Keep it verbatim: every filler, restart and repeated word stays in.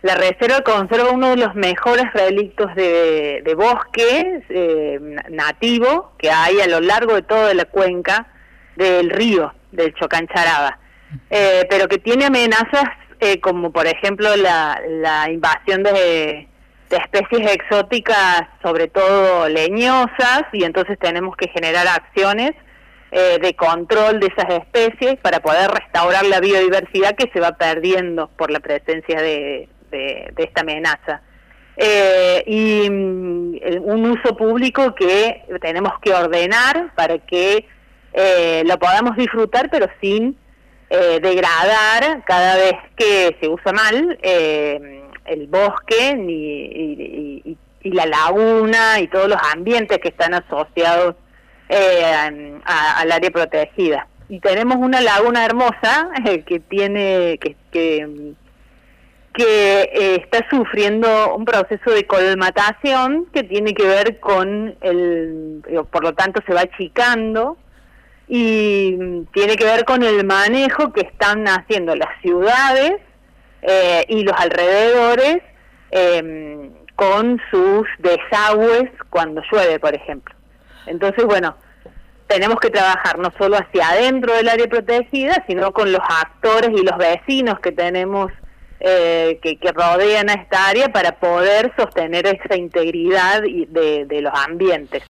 La reserva conserva uno de los mejores relictos de, de bosque eh, nativo que hay a lo largo de toda la cuenca del río, del Chocancharaba, eh, pero que tiene amenazas eh, como por ejemplo la, la invasión de, de especies exóticas, sobre todo leñosas, y entonces tenemos que generar acciones eh, de control de esas especies para poder restaurar la biodiversidad que se va perdiendo por la presencia de De, de esta amenaza. Eh, y mm, un uso público que tenemos que ordenar para que eh, lo podamos disfrutar, pero sin eh, degradar cada vez que se usa mal eh, el bosque ni, y, y, y la laguna y todos los ambientes que están asociados eh, a, al área protegida. Y tenemos una laguna hermosa eh, que tiene que, que que eh, está sufriendo un proceso de colmatación que tiene que ver con el, por lo tanto se va achicando y tiene que ver con el manejo que están haciendo las ciudades eh, y los alrededores eh, con sus desagües cuando llueve, por ejemplo. Entonces, bueno, tenemos que trabajar no solo hacia adentro del área protegida, sino con los actores y los vecinos que tenemos Eh, que, que rodean a esta área para poder sostener esa integridad de, de los ambientes.